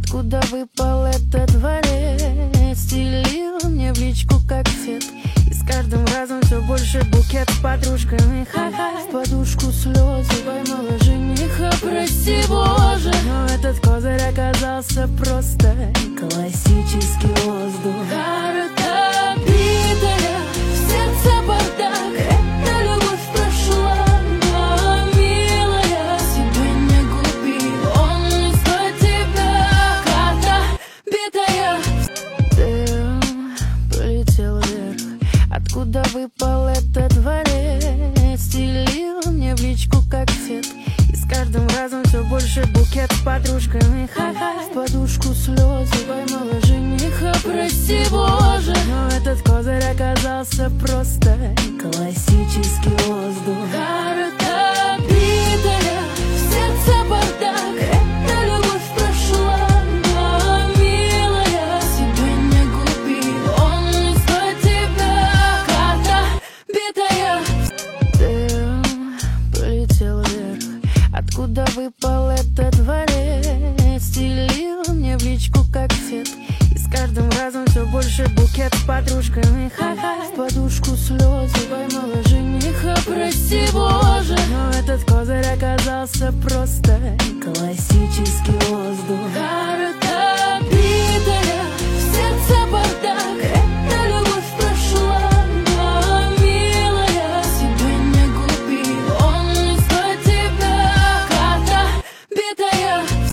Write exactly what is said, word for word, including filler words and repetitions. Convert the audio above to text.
Откуда выпал этот дворец? Стелил мне в личку как цвет. И с каждым разом все больше букет с подружками. Ха-ха, в подушку слезы поймала жениха, прости Боже. Но этот козырь оказался просто классический воздух. Карта битая, в сердце бардак. Эта любовь прошла, но, милая, себя не губи, он не стоит тебя. Карта битая. Дым полетел вверх. Откуда выпал этот дворец? Стелил мне в личку как цвет. И с каждым разом все больше букет с подружками. Ха-ха, в подушку слезы поймала жениха, прости Боже. Но этот козырь оказался просто классический воздух. Карта битая, в сердце бардак. Эта любовь прошла, но, милая, себя не губи, он не стоит тебя. Карта битая. Дым полетел вверх. Откуда выпал этот дворец? Стелил мне в личку как цвет. И с каждым разом все больше букет с подружками. Ха-ха, в подушку слезы поймала жениха, прости Боже. Но этот козырь оказался просто